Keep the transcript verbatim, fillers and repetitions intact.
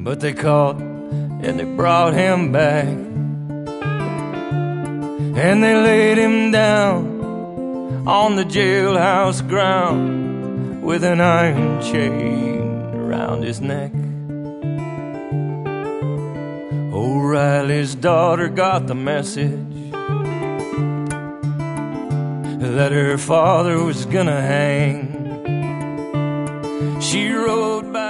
but they caught and they brought him back, and they laid him down on the jailhouse ground with an iron chain around his neck. O'Reilly's daughter got the message that her father was gonna hang. She rode by